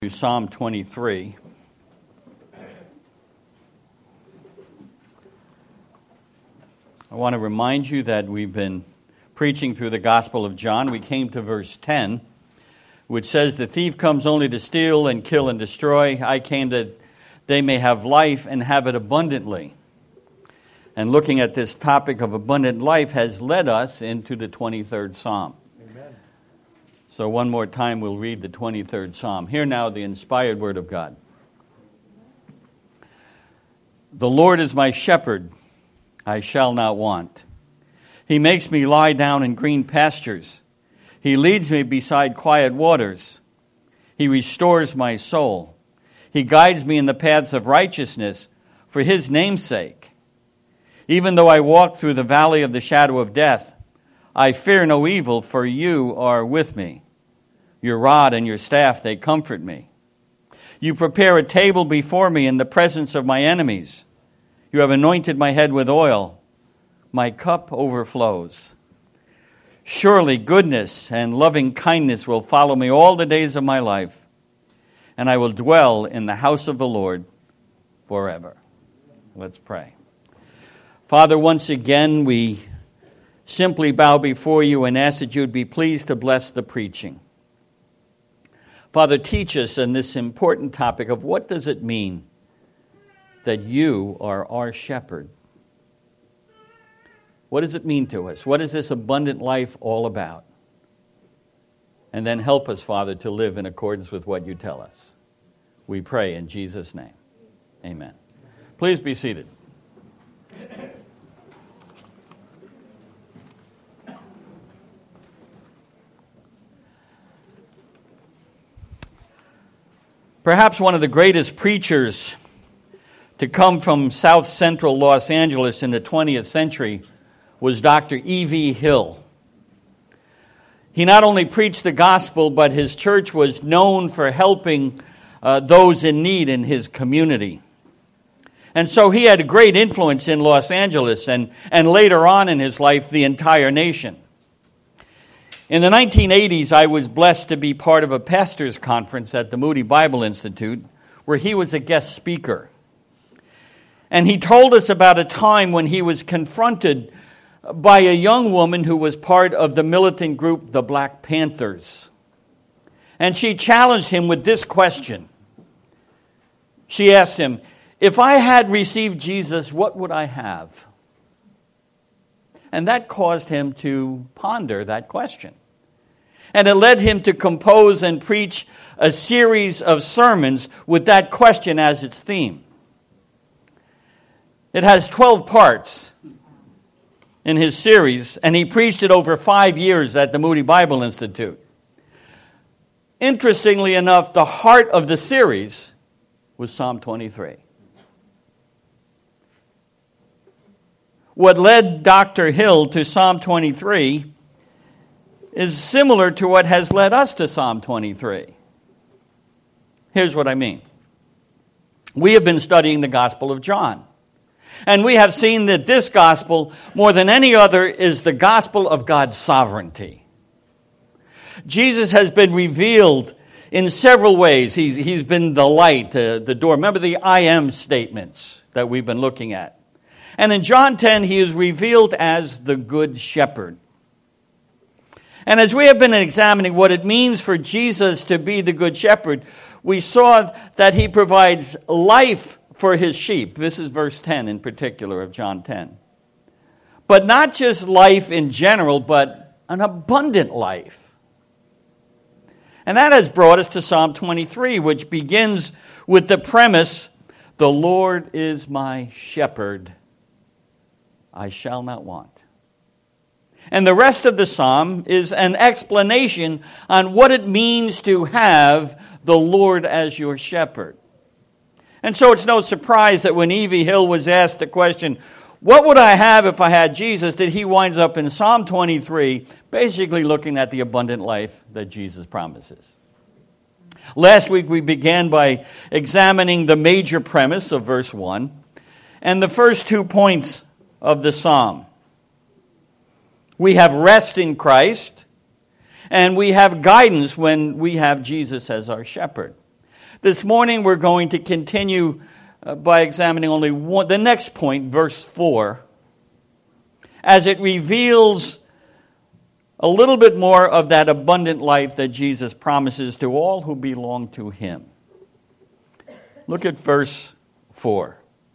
Psalm 23. I want to remind you that we've been preaching through the Gospel of John. We came to verse 10, which says, "The thief comes only to steal and kill and destroy. I came that they may have life and have it abundantly." And looking at this topic of abundant life has led us into the 23rd Psalm. So one more time we'll read the 23rd Psalm. Hear now the inspired word of God. "The Lord is my shepherd, I shall not want. He makes me lie down in green pastures. He leads me beside quiet waters. He restores my soul. He guides me in the paths of righteousness for his name's sake. Even though I walk through the valley of the shadow of death, I fear no evil, for you are with me. Your rod and your staff, they comfort me. You prepare a table before me in the presence of my enemies. You have anointed my head with oil. My cup overflows. Surely goodness and loving kindness will follow me all the days of my life, and I will dwell in the house of the Lord forever." Let's pray. Father, once again, we simply bow before you and ask that you would be pleased to bless the preaching. Father, teach us on this important topic of what does it mean that you are our shepherd? What does it mean to us? What is this abundant life all about? And then help us, Father, to live in accordance with what you tell us. We pray in Jesus' name. Amen. Please be seated. Perhaps one of the greatest preachers to come from South Central Los Angeles in the 20th century was Dr. E.V. Hill. He not only preached the gospel, but his church was known for helping those in need in his community. And so he had a great influence in Los Angeles and later on in his life, the entire nation. In the 1980s, I was blessed to be part of a pastor's conference at the Moody Bible Institute where he was a guest speaker. And he told us about a time when he was confronted by a young woman who was part of the militant group, the Black Panthers. And she challenged him with this question. She asked him, "If I had received Jesus, what would I have?" And that caused him to ponder that question. And it led him to compose and preach a series of sermons with that question as its theme. It has 12 parts in his series, and he preached it over 5 years at the Moody Bible Institute. Interestingly enough, the heart of the series was Psalm 23. What led Dr. Hill to Psalm 23 is similar to what has led us to Psalm 23. Here's what I mean. We have been studying the Gospel of John. And we have seen that this gospel, more than any other, is the gospel of God's sovereignty. Jesus has been revealed in several ways. He's been the light, the door. Remember the I am statements that we've been looking at. And in John 10, he is revealed as the Good Shepherd. And as we have been examining what it means for Jesus to be the Good Shepherd, we saw that he provides life for his sheep. This is verse 10 in particular of John 10. But not just life in general, but an abundant life. And that has brought us to Psalm 23, which begins with the premise, "The Lord is my shepherd, I shall not want." And the rest of the psalm is an explanation on what it means to have the Lord as your shepherd. And so it's no surprise that when E.V. Hill was asked the question, what would I have if I had Jesus, that he winds up in Psalm 23, basically looking at the abundant life that Jesus promises. Last week we began by examining the major premise of verse 1 and the first 2 points of the psalm. We have rest in Christ, and we have guidance when we have Jesus as our shepherd. This morning we're going to continue by examining only the next point, verse 4, as it reveals a little bit more of that abundant life that Jesus promises to all who belong to him. Look at verse 4.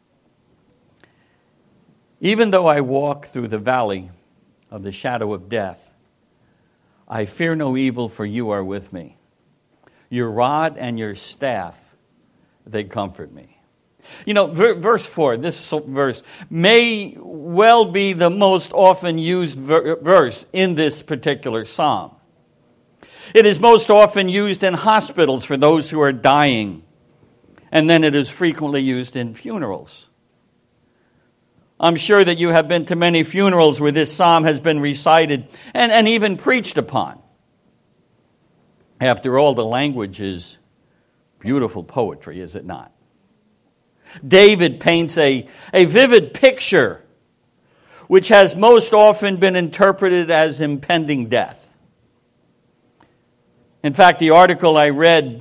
Even though I walk through the valley of the shadow of death, I fear no evil, for you are with me. Your rod and your staff, they comfort me. You know, verse 4, this verse may well be the most often used verse in this particular psalm. It is most often used in hospitals for those who are dying, and then it is frequently used in funerals. I'm sure that you have been to many funerals where this psalm has been recited and even preached upon. After all, the language is beautiful poetry, is it not? David paints a vivid picture which has most often been interpreted as impending death. In fact, the article I read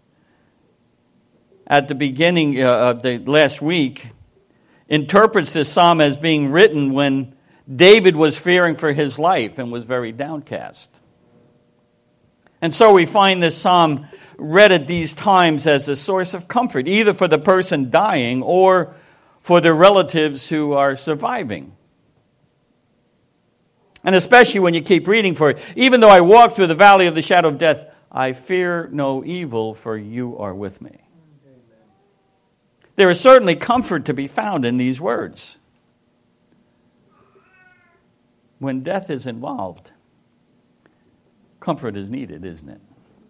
at the beginning of the last week interprets this psalm as being written when David was fearing for his life and was very downcast. And so we find this psalm read at these times as a source of comfort, either for the person dying or for the relatives who are surviving. And especially when you keep reading for it, even though I walk through the valley of the shadow of death, I fear no evil, for you are with me. There is certainly comfort to be found in these words. When death is involved, comfort is needed, isn't it?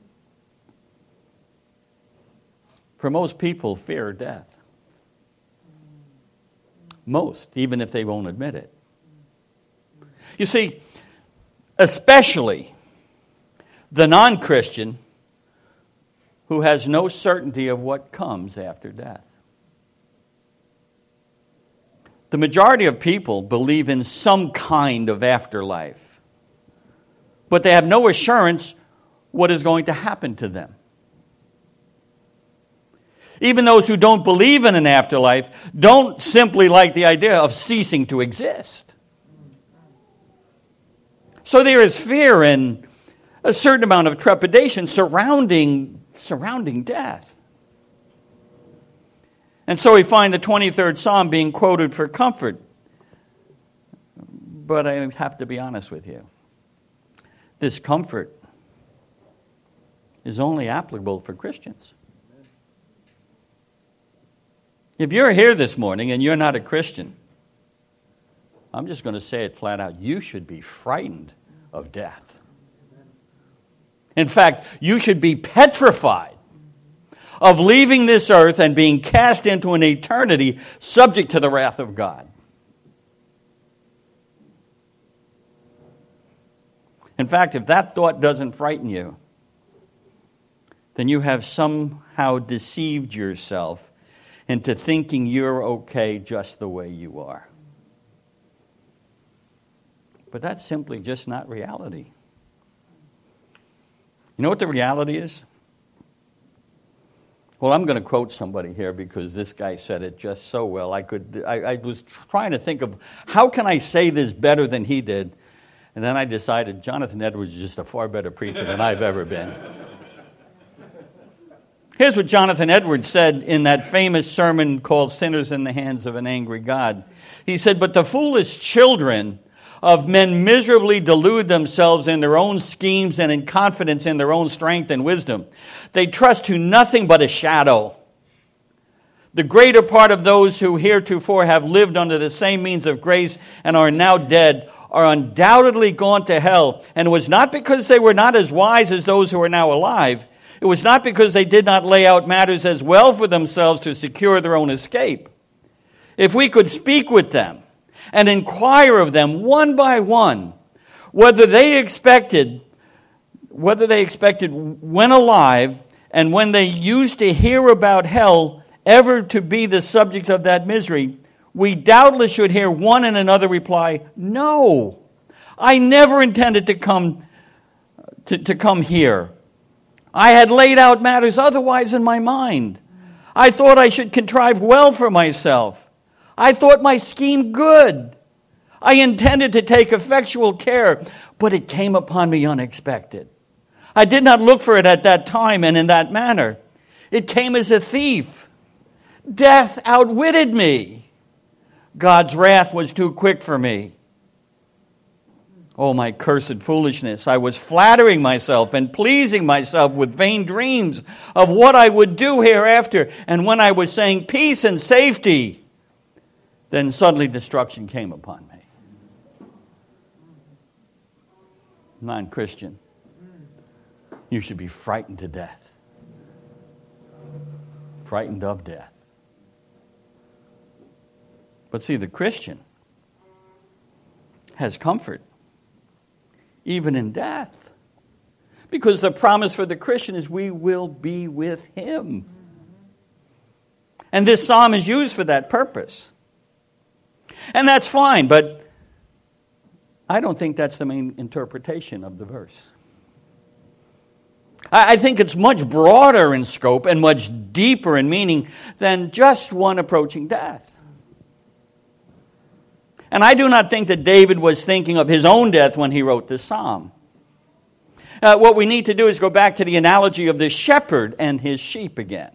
For most people, fear death. Most, even if they won't admit it. You see, especially the non-Christian who has no certainty of what comes after death. The majority of people believe in some kind of afterlife, but they have no assurance what is going to happen to them. Even those who don't believe in an afterlife don't simply like the idea of ceasing to exist. So there is fear and a certain amount of trepidation surrounding death. And so we find the 23rd Psalm being quoted for comfort. But I have to be honest with you. This comfort is only applicable for Christians. If you're here this morning and you're not a Christian, I'm just going to say it flat out. You should be frightened of death. In fact, you should be petrified of leaving this earth and being cast into an eternity subject to the wrath of God. In fact, if that thought doesn't frighten you, then you have somehow deceived yourself into thinking you're okay just the way you are. But that's simply just not reality. You know what the reality is? Well, I'm going to quote somebody here because this guy said it just so well. I was trying to think of how can I say this better than he did, and then I decided Jonathan Edwards is just a far better preacher than I've ever been. Here's what Jonathan Edwards said in that famous sermon called Sinners in the Hands of an Angry God. He said, "But the foolish children of men miserably delude themselves in their own schemes and in confidence in their own strength and wisdom. They trust to nothing but a shadow. The greater part of those who heretofore have lived under the same means of grace and are now dead are undoubtedly gone to hell. And it was not because they were not as wise as those who are now alive. It was not because they did not lay out matters as well for themselves to secure their own escape. If we could speak with them and inquire of them one by one whether they expected when alive and when they used to hear about hell ever to be the subject of that misery, we doubtless should hear one and another reply, 'No, I never intended to come here. I had laid out matters otherwise in my mind. I thought I should contrive well for myself. I thought my scheme good. I intended to take effectual care, but it came upon me unexpected. I did not look for it at that time and in that manner. It came as a thief. Death outwitted me. God's wrath was too quick for me. Oh, my cursed foolishness. I was flattering myself and pleasing myself with vain dreams of what I would do hereafter. And when I was saying peace and safety, then suddenly destruction came upon me. Non-Christian, you should be frightened to death. Frightened of death. But see, the Christian has comfort, even in death. Because the promise for the Christian is we will be with Him. And this psalm is used for that purpose. And that's fine, but I don't think that's the main interpretation of the verse. I think it's much broader in scope and much deeper in meaning than just one approaching death. And I do not think that David was thinking of his own death when he wrote this psalm. What we need to do is go back to the analogy of the shepherd and his sheep again.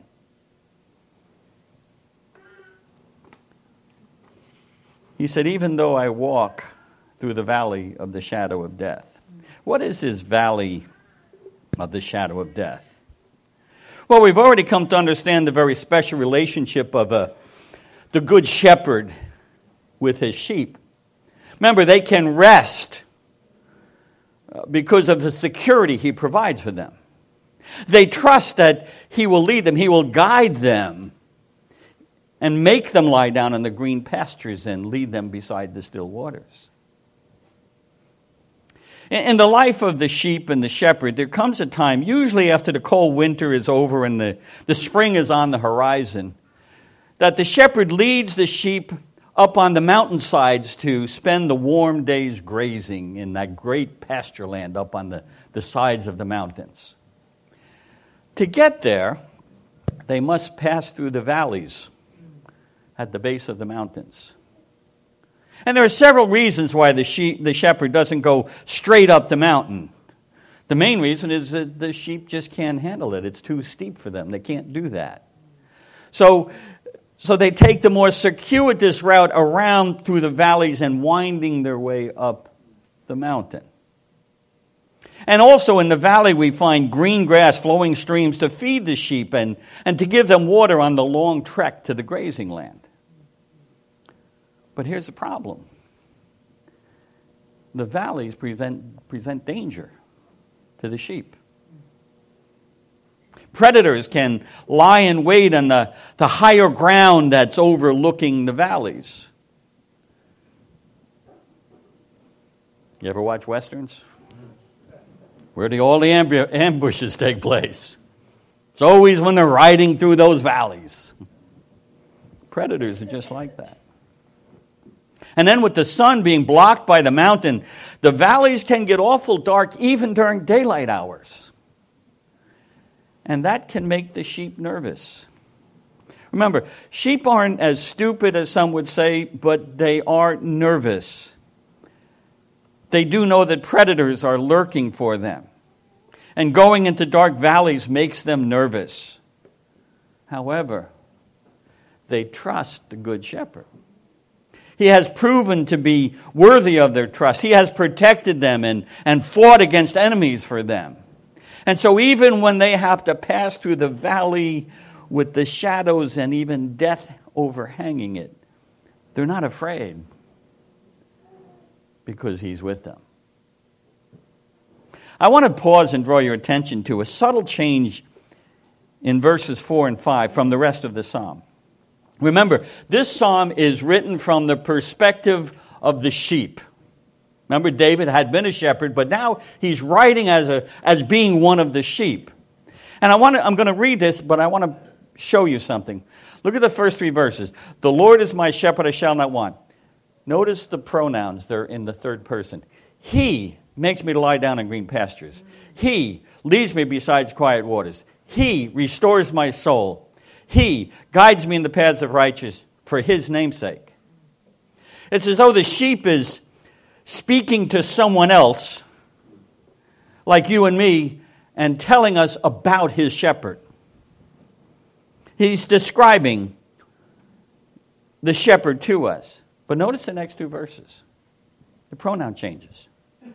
He said, even though I walk through the valley of the shadow of death. What is this valley of the shadow of death? Well, we've already come to understand the very special relationship of the good shepherd with his sheep. Remember, they can rest because of the security he provides for them. They trust that he will lead them, he will guide them, and make them lie down in the green pastures and lead them beside the still waters. In the life of the sheep and the shepherd, there comes a time, usually after the cold winter is over and the spring is on the horizon, that the shepherd leads the sheep up on the mountainsides to spend the warm days grazing in that great pasture land up on the sides of the mountains. To get there, they must pass through the valleys at the base of the mountains. And there are several reasons why the shepherd doesn't go straight up the mountain. The main reason is that the sheep just can't handle it. It's too steep for them. They can't do that. So they take the more circuitous route around through the valleys and winding their way up the mountain. And also in the valley we find green grass, flowing streams to feed the sheep and to give them water on the long trek to the grazing land. But here's the problem. The valleys present danger to the sheep. Predators can lie in wait on the higher ground that's overlooking the valleys. You ever watch Westerns? Where do all the ambushes take place? It's always when they're riding through those valleys. Predators are just like that. And then with the sun being blocked by the mountain, the valleys can get awful dark even during daylight hours. And that can make the sheep nervous. Remember, sheep aren't as stupid as some would say, but they are nervous. They do know that predators are lurking for them. And going into dark valleys makes them nervous. However, they trust the Good Shepherd. He has proven to be worthy of their trust. He has protected them and fought against enemies for them. And so even when they have to pass through the valley with the shadows and even death overhanging it, they're not afraid because He's with them. I want to pause and draw your attention to a subtle change in verses 4 and 5 from the rest of the psalm. Remember, this psalm is written from the perspective of the sheep. Remember, David had been a shepherd, but now he's writing as being one of the sheep. And I'm going to read this, but I want to show you something. Look at the first 3 verses. The Lord is my shepherd, I shall not want. Notice the pronouns. They're in the third person. He makes me to lie down in green pastures. He leads me beside quiet waters. He restores my soul. He guides me in the paths of righteousness for his name's sake. It's as though the sheep is speaking to someone else, like you and me, and telling us about his shepherd. He's describing the shepherd to us. But notice the next two verses. The pronoun changes.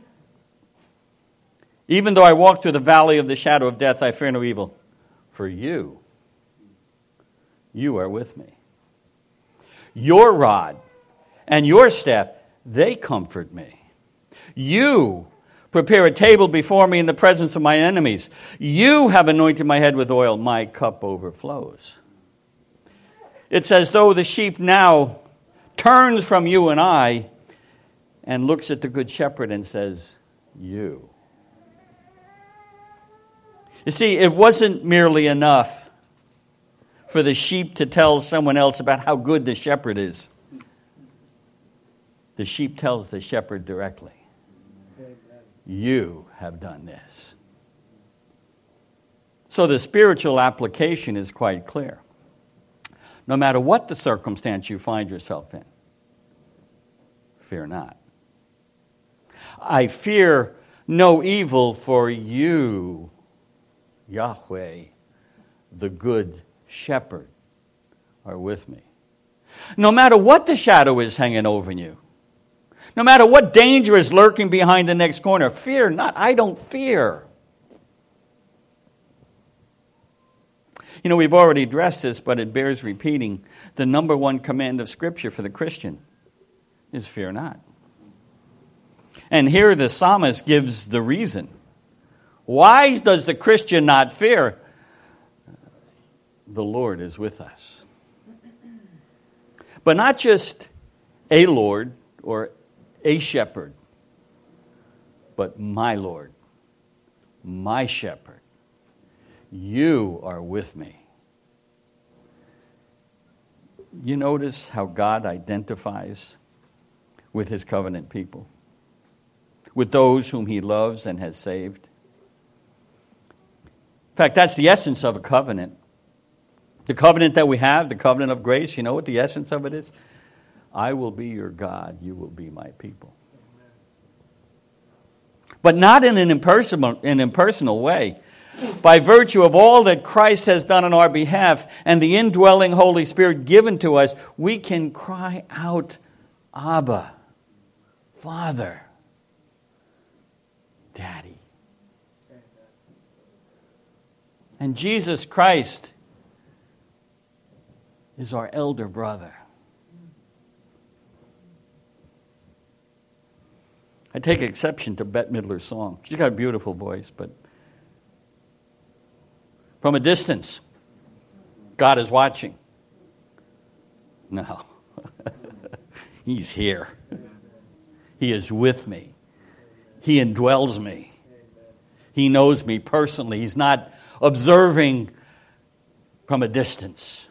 Even though I walk through the valley of the shadow of death, I fear no evil. For you are with me. Your rod and your staff, they comfort me. You prepare a table before me in the presence of my enemies. You have anointed my head with oil. My cup overflows. It's as though the sheep now turns from you and I and looks at the good shepherd and says, you. You see, it wasn't merely enough for the sheep to tell someone else about how good the shepherd is. The sheep tells the shepherd directly, you have done this. So the spiritual application is quite clear. No matter what the circumstance you find yourself in, fear not. I fear no evil, for you, Yahweh, the good shepherd, are with me. No matter what the shadow is hanging over you, no matter what danger is lurking behind the next corner, fear not. I don't fear. You know, we've already addressed this, but it bears repeating. The number one command of Scripture for the Christian is fear not. And here the psalmist gives the reason. Why does the Christian not fear? The Lord is with us. But not just a Lord or a shepherd, but my Lord, my shepherd. You are with me. You notice how God identifies with his covenant people, with those whom he loves and has saved. In fact, that's the essence of a covenant. The covenant that we have, the covenant of grace, you know what the essence of it is? I will be your God, you will be my people. But not in an impersonal way. By virtue of all that Christ has done on our behalf and the indwelling Holy Spirit given to us, we can cry out, Abba, Father, Daddy. And Jesus Christ is our elder brother. I take exception to Bette Midler's song. She's got a beautiful voice, but from a distance, God is watching. No. He's here. He is with me. He indwells me. He knows me personally. He's not observing from a distance.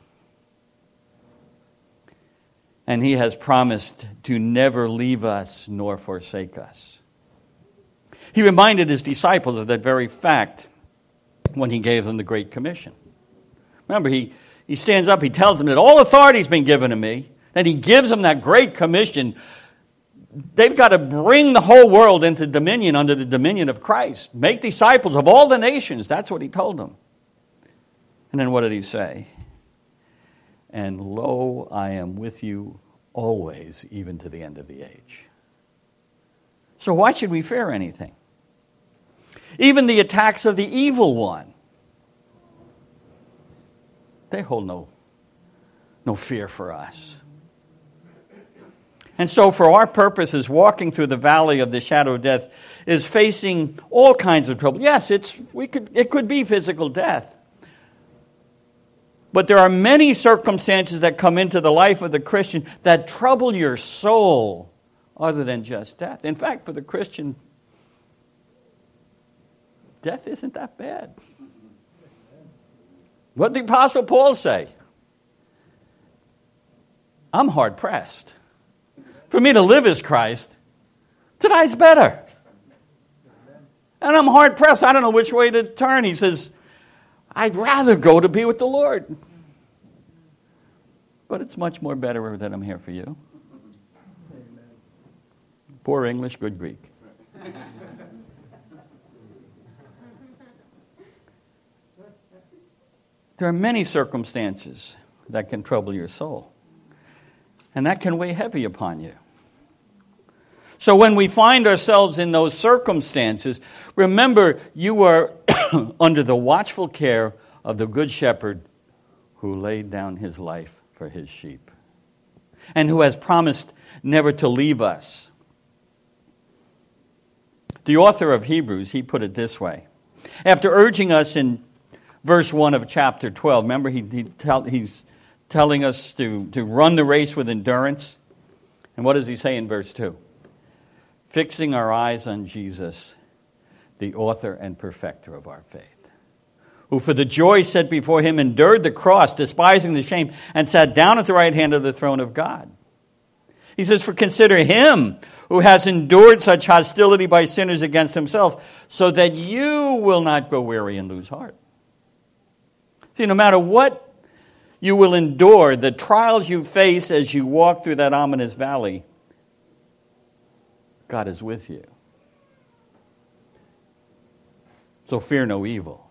And he has promised to never leave us nor forsake us. He reminded his disciples of that very fact when he gave them the Great Commission. Remember, he stands up, he tells them that all authority has been given to me, and he gives them that Great Commission. They've got to bring the whole world into dominion under the dominion of Christ. Make disciples of all the nations. That's what he told them. And then what did he say? And lo, I am with you always, even to the end of the age. So why should we fear anything? Even the attacks of the evil one, they hold no fear for us. And so for our purposes, walking through the valley of the shadow of death is facing all kinds of trouble. Yes, it could be physical death. But there are many circumstances that come into the life of the Christian that trouble your soul other than just death. In fact, for the Christian, death isn't that bad. What did the Apostle Paul say? I'm hard pressed. For me to live is Christ. To die's better. And I'm hard-pressed. I don't know which way to turn. He says, I'd rather go to be with the Lord. But it's much more better that I'm here for you. Amen. Poor English, good Greek. There are many circumstances that can trouble your soul. And that can weigh heavy upon you. So when we find ourselves in those circumstances, remember you are under the watchful care of the Good Shepherd who laid down his life for his sheep and who has promised never to leave us. The author of Hebrews, he put it this way. After urging us in verse 1 of chapter 12, remember he's telling us to run the race with endurance. And what does he say in verse 2? Fixing our eyes on Jesus, the author and perfecter of our faith, who for the joy set before him endured the cross, despising the shame, and sat down at the right hand of the throne of God. He says, for consider him who has endured such hostility by sinners against himself, so that you will not grow weary and lose heart. See, no matter what you will endure, the trials you face as you walk through that ominous valley, God is with you. So fear no evil.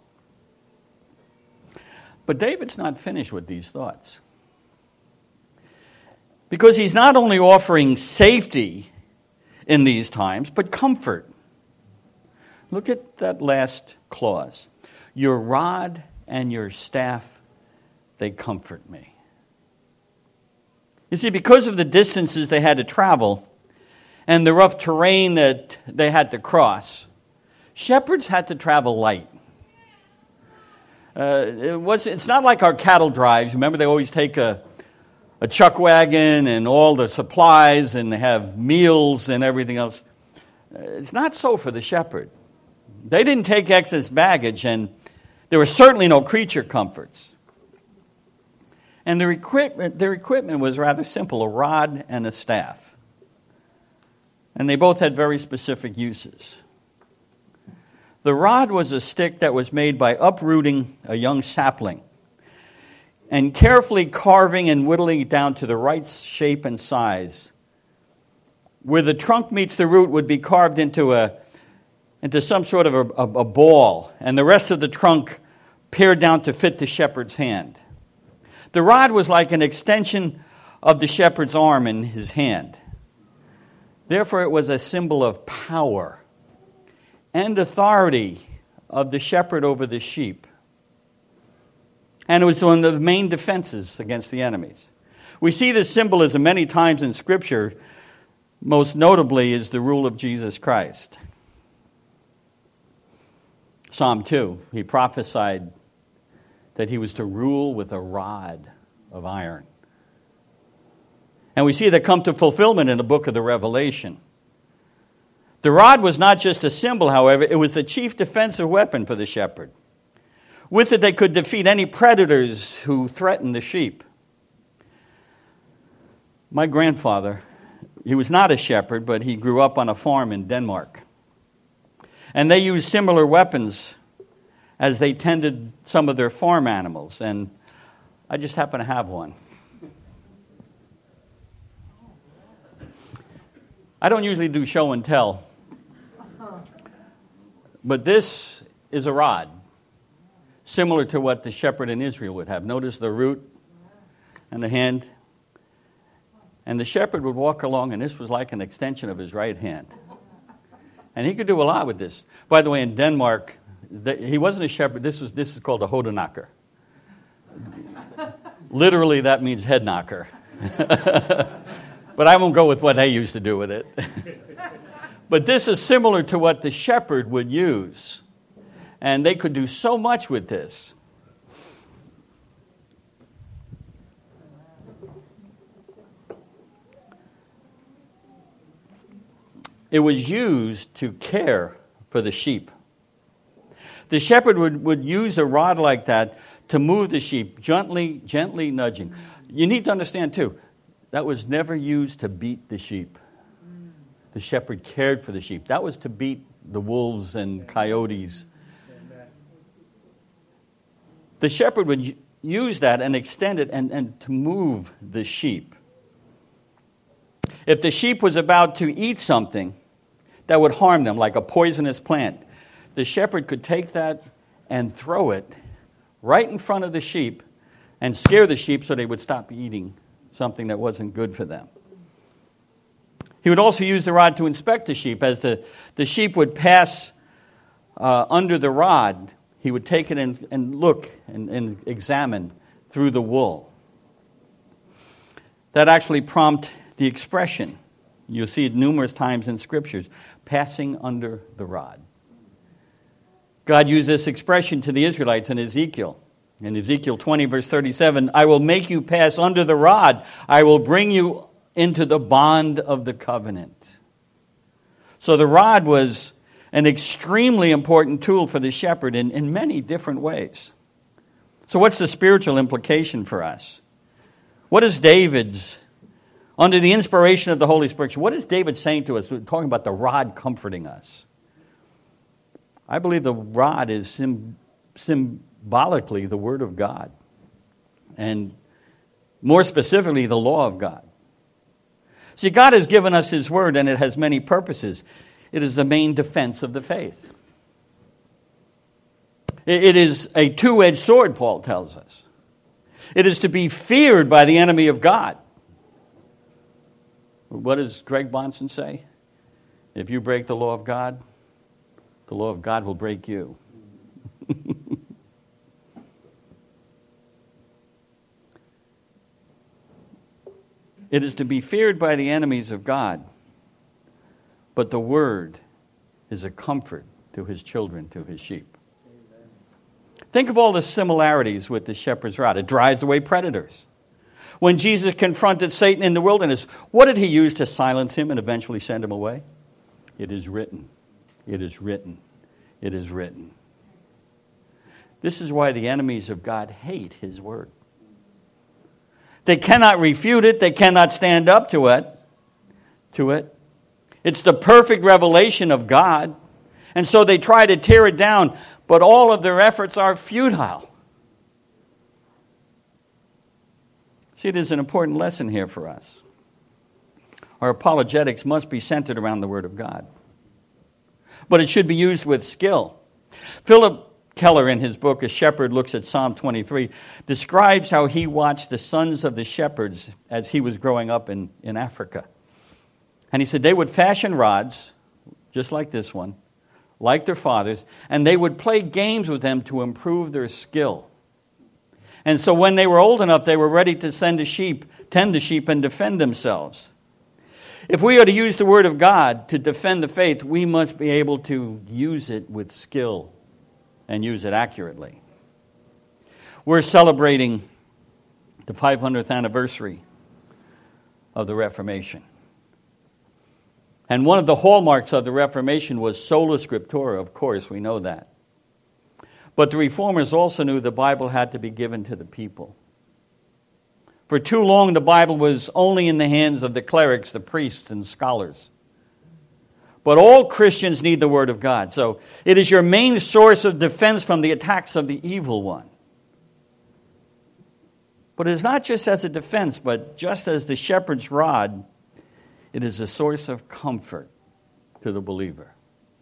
But David's not finished with these thoughts. Because he's not only offering safety in these times, but comfort. Look at that last clause. Your rod and your staff, they comfort me. You see, because of the distances they had to travel and the rough terrain that they had to cross, shepherds had to travel light. It's not like our cattle drives. Remember, they always take a chuck wagon and all the supplies and they have meals and everything else. It's not so for the shepherd. They didn't take excess baggage, and there were certainly no creature comforts. And their equipment was rather simple, a rod and a staff. And they both had very specific uses. The rod was a stick that was made by uprooting a young sapling and carefully carving and whittling it down to the right shape and size. Where the trunk meets the root would be carved into some sort of a ball, and the rest of the trunk pared down to fit the shepherd's hand. The rod was like an extension of the shepherd's arm in his hand. Therefore, it was a symbol of power and authority of the shepherd over the sheep. And it was one of the main defenses against the enemies. We see this symbolism many times in Scripture. Most notably is the rule of Jesus Christ. Psalm 2, he prophesied that he was to rule with a rod of iron. And we see that come to fulfillment in the book of the Revelation. The rod was not just a symbol, however, it was the chief defensive weapon for the shepherd. With it, they could defeat any predators who threatened the sheep. My grandfather, he was not a shepherd, but he grew up on a farm in Denmark. And they used similar weapons as they tended some of their farm animals. And I just happen to have one. I don't usually do show and tell. But this is a rod, similar to what the shepherd in Israel would have. Notice the root and the hand. And the shepherd would walk along, and this was like an extension of his right hand. And he could do a lot with this. By the way, in Denmark, he wasn't a shepherd. This is called a hodenakker. Literally, that means head knocker. But I won't go with what they used to do with it. But this is similar to what the shepherd would use. And they could do so much with this. It was used to care for the sheep. The shepherd would use a rod like that to move the sheep, gently nudging. You need to understand, too, that was never used to beat the sheep. The shepherd cared for the sheep. That was to beat the wolves and coyotes. The shepherd would use that and extend it and to move the sheep. If the sheep was about to eat something that would harm them, like a poisonous plant, the shepherd could take that and throw it right in front of the sheep and scare the sheep so they would stop eating something that wasn't good for them. He would also use the rod to inspect the sheep. As the sheep would pass under the rod, he would take it and look and examine through the wool. That actually prompted the expression, you'll see it numerous times in Scriptures, passing under the rod. God used this expression to the Israelites in Ezekiel. In Ezekiel 20, verse 37, I will make you pass under the rod. I will bring you into the bond of the covenant. So the rod was an extremely important tool for the shepherd in many different ways. So what's the spiritual implication for us? What is David's, under the inspiration of the Holy Spirit, what is David saying to us? We're talking about the rod comforting us. I believe the rod is symbolically the Word of God, and more specifically, the law of God. See, God has given us His Word, and it has many purposes. It is the main defense of the faith. It is a two-edged sword, Paul tells us. It is to be feared by the enemy of God. What does Greg Bonson say? If you break the law of God will break you. It is to be feared by the enemies of God, but the Word is a comfort to His children, to His sheep. Amen. Think of all the similarities with the shepherd's rod. It drives away predators. When Jesus confronted Satan in the wilderness, what did He use to silence him and eventually send him away? It is written. It is written. It is written. This is why the enemies of God hate His Word. They cannot refute it. They cannot stand up to it. It's the perfect revelation of God. And so they try to tear it down, but all of their efforts are futile. See, there's an important lesson here for us. Our apologetics must be centered around the Word of God. But it should be used with skill. Philip Keller, in his book, A Shepherd Looks at Psalm 23, describes how he watched the sons of the shepherds as he was growing up in Africa. And he said they would fashion rods, just like this one, like their fathers, and they would play games with them to improve their skill. And so when they were old enough, they were ready to tend the sheep, and defend themselves. If we are to use the Word of God to defend the faith, we must be able to use it with skill and use it accurately. We're celebrating the 500th anniversary of the Reformation. And one of the hallmarks of the Reformation was sola scriptura, of course, we know that. But the Reformers also knew the Bible had to be given to the people. For too long, the Bible was only in the hands of the clerics, the priests, and scholars. But all Christians need the Word of God. So it is your main source of defense from the attacks of the evil one. But it is not just as a defense, but just as the shepherd's rod, it is a source of comfort to the believer.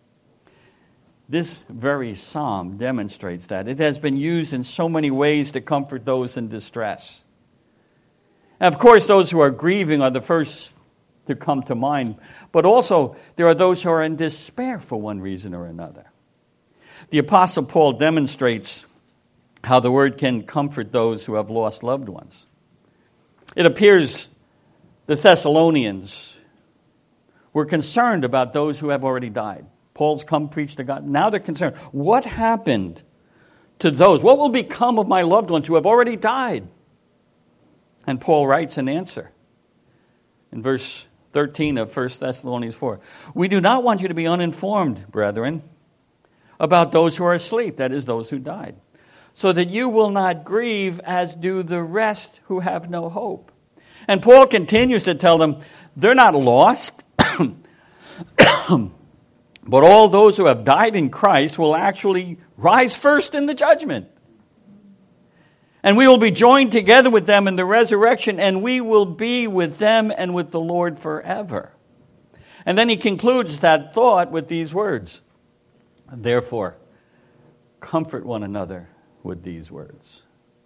This very psalm demonstrates that. It has been used in so many ways to comfort those in distress. And of course, those who are grieving are the first to come to mind, but also there are those who are in despair for one reason or another. The Apostle Paul demonstrates how the Word can comfort those who have lost loved ones. It appears the Thessalonians were concerned about those who have already died. Paul's come preach to God. Now they're concerned. What happened to those? What will become of my loved ones who have already died? And Paul writes an answer in verse 13 of 1 Thessalonians 4. We do not want you to be uninformed, brethren, about those who are asleep, that is, those who died, so that you will not grieve as do the rest who have no hope. And Paul continues to tell them they're not lost, But all those who have died in Christ will actually rise first in the judgment. And we will be joined together with them in the resurrection, and we will be with them and with the Lord forever. And then he concludes that thought with these words. Therefore, comfort one another with these words.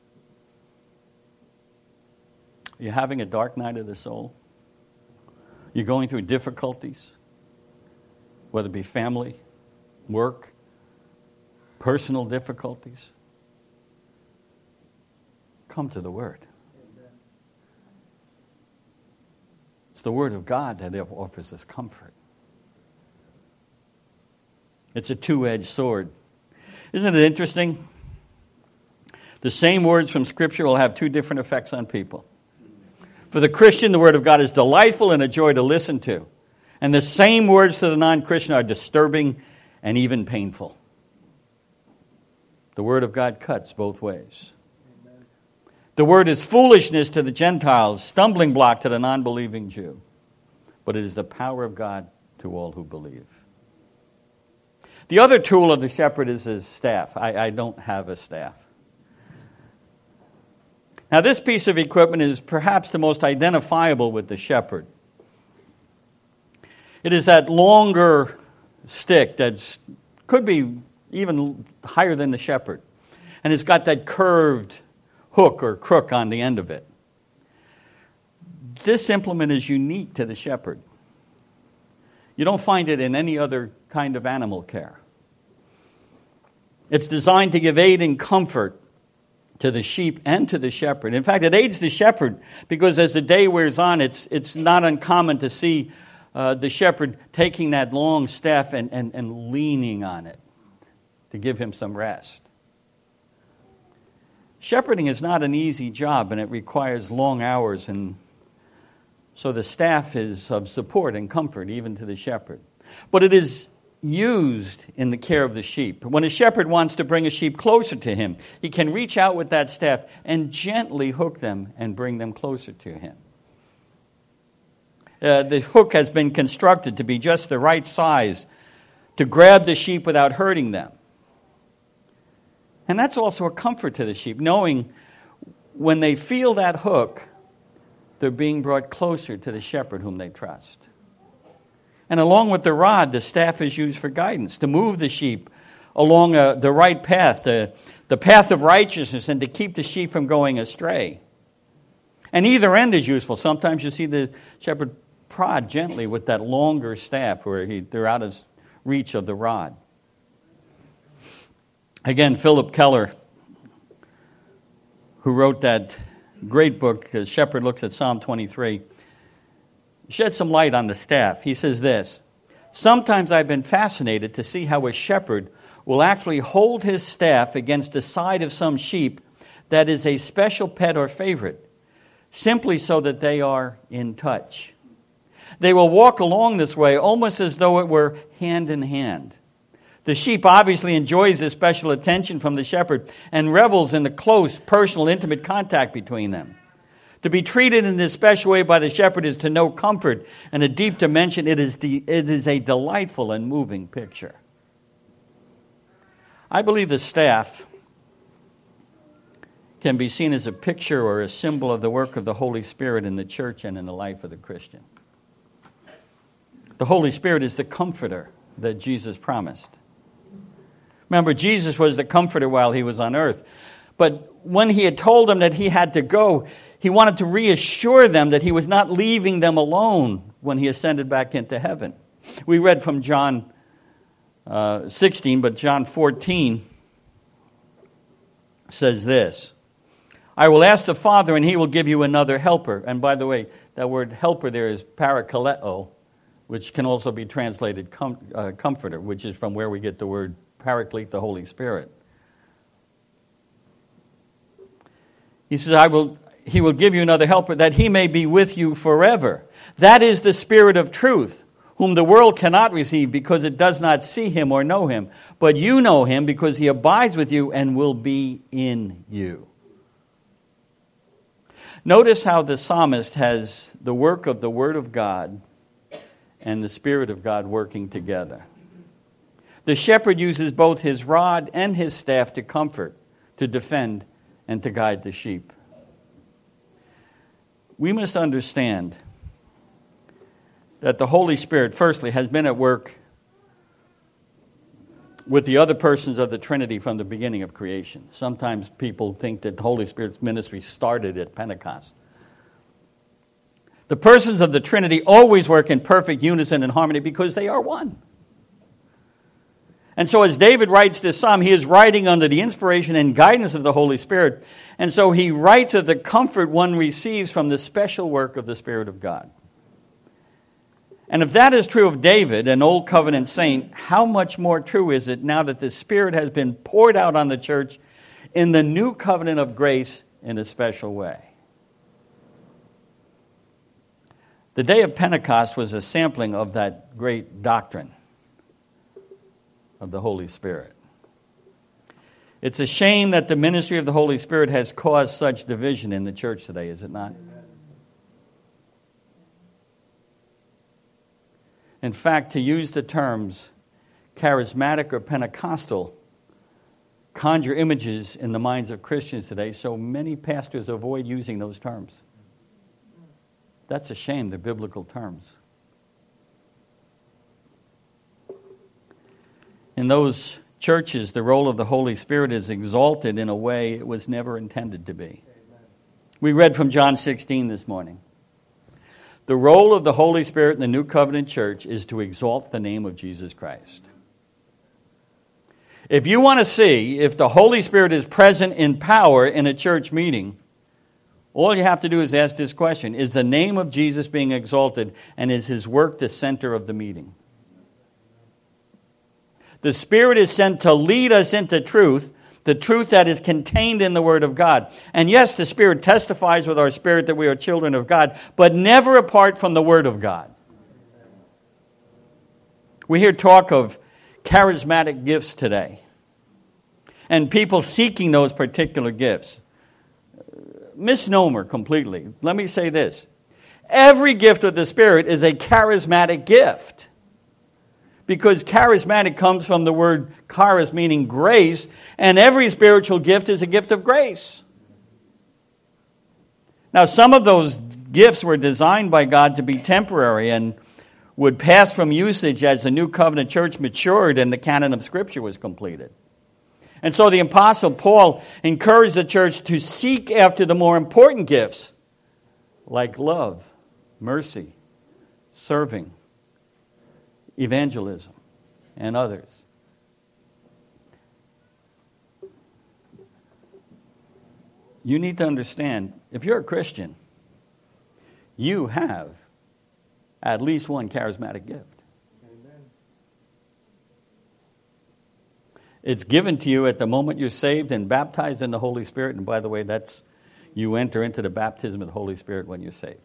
Are you having a dark night of the soul? You're going through difficulties, whether it be family, work, personal difficulties. Come to the Word. It's the Word of God that offers us comfort. It's a two-edged sword. Isn't it interesting? The same words from Scripture will have two different effects on people. For the Christian, the Word of God is delightful and a joy to listen to. And the same words to the non-Christian are disturbing and even painful. The Word of God cuts both ways. Amen. The Word is foolishness to the Gentiles, stumbling block to the non-believing Jew. But it is the power of God to all who believe. The other tool of the shepherd is his staff. I don't have a staff. Now, this piece of equipment is perhaps the most identifiable with the shepherd. It is that longer stick that could be even higher than the shepherd. And it's got that curved hook or crook on the end of it. This implement is unique to the shepherd. You don't find it in any other kind of animal care. It's designed to give aid and comfort to the sheep and to the shepherd. In fact, it aids the shepherd because as the day wears on, it's not uncommon to see the shepherd taking that long staff and leaning on it to give him some rest. Shepherding is not an easy job, and it requires long hours, and so the staff is of support and comfort even to the shepherd. But it is used in the care of the sheep. When a shepherd wants to bring a sheep closer to him, he can reach out with that staff and gently hook them and bring them closer to him. The hook has been constructed to be just the right size to grab the sheep without hurting them. And that's also a comfort to the sheep, knowing when they feel that hook, they're being brought closer to the shepherd whom they trust. And along with the rod, the staff is used for guidance, to move the sheep along the right path, the path of righteousness, and to keep the sheep from going astray. And either end is useful. Sometimes you see the shepherd prod gently with that longer staff where they're out of reach of the rod. Again, Philip Keller, who wrote that great book, Shepherd Looks at Psalm 23, shed some light on the staff. He says this: sometimes I've been fascinated to see how a shepherd will actually hold his staff against the side of some sheep that is a special pet or favorite, simply so that they are in touch. They will walk along this way almost as though it were hand in hand. The sheep obviously enjoys this special attention from the shepherd and revels in the close, personal, intimate contact between them. To be treated in this special way by the shepherd is to know comfort and a deep dimension. It is a delightful and moving picture. I believe the staff can be seen as a picture or a symbol of the work of the Holy Spirit in the church and in the life of the Christian. The Holy Spirit is the comforter that Jesus promised. Remember, Jesus was the comforter while he was on earth. But when he had told them that he had to go, he wanted to reassure them that he was not leaving them alone when he ascended back into heaven. We read from John 16, but John 14 says this: I will ask the Father, and he will give you another helper. And by the way, that word helper there is parakaleo, which can also be translated comforter, which is from where we get the word paraclete, the Holy Spirit. He says, He will give you another helper, that he may be with you forever. That is the Spirit of truth, whom the world cannot receive because it does not see him or know him. But you know him because he abides with you and will be in you. Notice how the psalmist has the work of the Word of God and the Spirit of God working together. The shepherd uses both his rod and his staff to comfort, to defend, and to guide the sheep. We must understand that the Holy Spirit, firstly, has been at work with the other persons of the Trinity from the beginning of creation. Sometimes people think that the Holy Spirit's ministry started at Pentecost. The persons of the Trinity always work in perfect unison and harmony because they are one. And so as David writes this psalm, he is writing under the inspiration and guidance of the Holy Spirit. And so he writes of the comfort one receives from the special work of the Spirit of God. And if that is true of David, an old covenant saint, how much more true is it now that the Spirit has been poured out on the church in the new covenant of grace in a special way? The day of Pentecost was a sampling of that great doctrine of the Holy Spirit. It's a shame that the ministry of the Holy Spirit has caused such division in the church today, is it not? In fact, to use the terms charismatic or Pentecostal conjure images in the minds of Christians today, so many pastors avoid using those terms. That's a shame, they're biblical terms. In those churches, the role of the Holy Spirit is exalted in a way it was never intended to be. We read from John 16 this morning. The role of the Holy Spirit in the New Covenant Church is to exalt the name of Jesus Christ. If you want to see if the Holy Spirit is present in power in a church meeting, all you have to do is ask this question: is the name of Jesus being exalted, and is his work the center of the meeting? The Spirit is sent to lead us into truth, the truth that is contained in the Word of God. And yes, the Spirit testifies with our spirit that we are children of God, but never apart from the Word of God. We hear talk of charismatic gifts today, and people seeking those particular gifts. Misnomer completely. Let me say this. Every gift of the Spirit is a charismatic gift. Because charismatic comes from the word charis, meaning grace, and every spiritual gift is a gift of grace. Now, some of those gifts were designed by God to be temporary and would pass from usage as the New Covenant Church matured and the canon of Scripture was completed. And so the Apostle Paul encouraged the church to seek after the more important gifts, like love, mercy, serving, evangelism, and others. You need to understand, if you're a Christian, you have at least one charismatic gift. Amen. It's given to you at the moment you're saved and baptized in the Holy Spirit. And by the way, that's you enter into the baptism of the Holy Spirit when you're saved.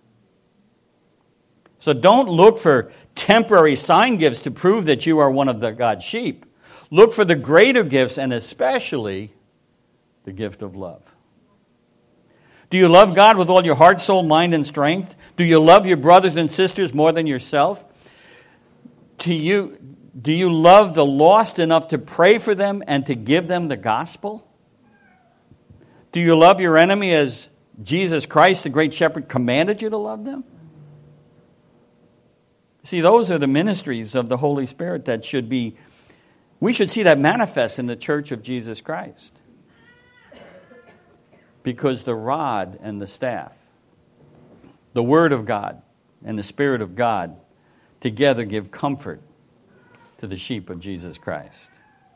So don't look for temporary sign gifts to prove that you are one of God's sheep. Look for the greater gifts, and especially the gift of love. Do you love God with all your heart, soul, mind, and strength? Do you love your brothers and sisters more than yourself? Do you love the lost enough to pray for them and to give them the gospel? Do you love your enemy as Jesus Christ, the great shepherd, commanded you to love them? See, those are the ministries of the Holy Spirit that we should see that manifest in the church of Jesus Christ. Because the rod and the staff, the Word of God and the Spirit of God, together give comfort to the sheep of Jesus Christ.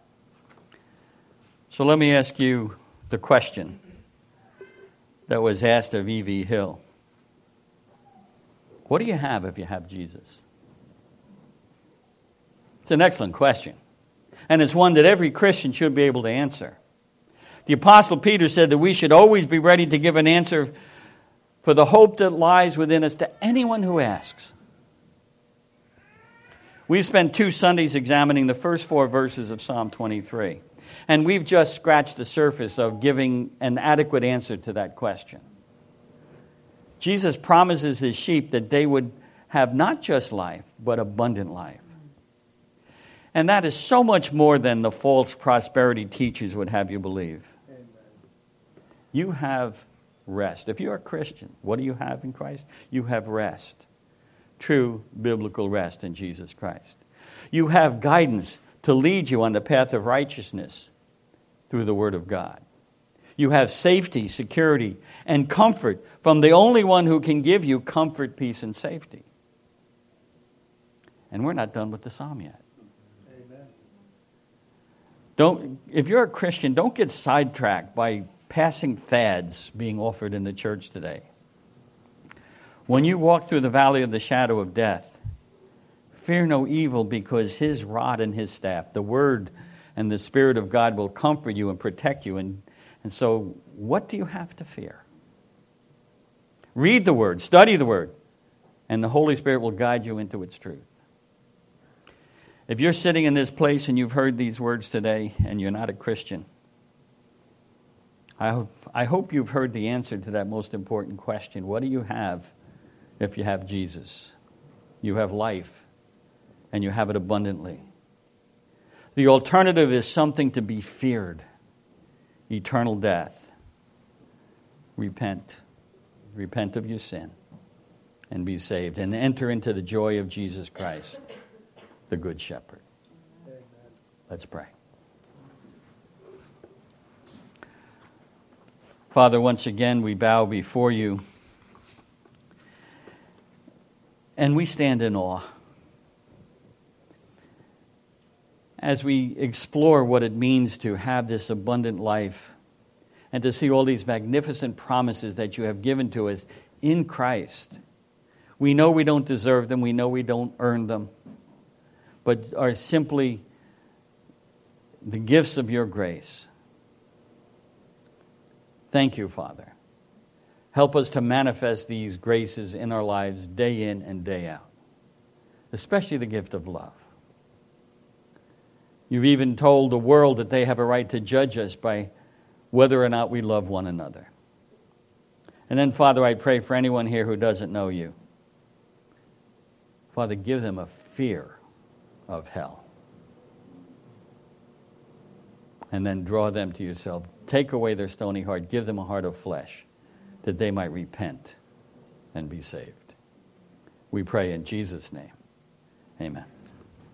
So let me ask you the question that was asked of E.V. Hill. What do you have if you have Jesus? It's an excellent question, and it's one that every Christian should be able to answer. The Apostle Peter said that we should always be ready to give an answer for the hope that lies within us to anyone who asks. We spent 2 Sundays examining the first 4 verses of Psalm 23, and we've just scratched the surface of giving an adequate answer to that question. Jesus promises his sheep that they would have not just life, but abundant life. And that is so much more than the false prosperity teachers would have you believe. Amen. You have rest. If you're a Christian, what do you have in Christ? You have rest. True biblical rest in Jesus Christ. You have guidance to lead you on the path of righteousness through the Word of God. You have safety, security, and comfort from the only one who can give you comfort, peace, and safety. And we're not done with the psalm yet. If you're a Christian, don't get sidetracked by passing fads being offered in the church today. When you walk through the valley of the shadow of death, fear no evil, because his rod and his staff, the Word and the Spirit of God, will comfort you and protect you. And so what do you have to fear? Read the Word, study the Word, and the Holy Spirit will guide you into its truth. If you're sitting in this place and you've heard these words today and you're not a Christian, I hope you've heard the answer to that most important question. What do you have if you have Jesus? You have life, and you have it abundantly. The alternative is something to be feared: eternal death. Repent. Repent of your sin and be saved, and enter into the joy of Jesus Christ, the Good Shepherd. Amen. Let's pray. Father, once again we bow before you, and we stand in awe as we explore what it means to have this abundant life and to see all these magnificent promises that you have given to us in Christ. We know we don't deserve them. We know we don't earn them, but are simply the gifts of your grace. Thank you, Father. Help us to manifest these graces in our lives day in and day out, especially the gift of love. You've even told the world that they have a right to judge us by whether or not we love one another. And then, Father, I pray for anyone here who doesn't know you. Father, give them a fear of hell. And then draw them to yourself. Take away their stony heart. Give them a heart of flesh, that they might repent and be saved. We pray in Jesus' name. Amen.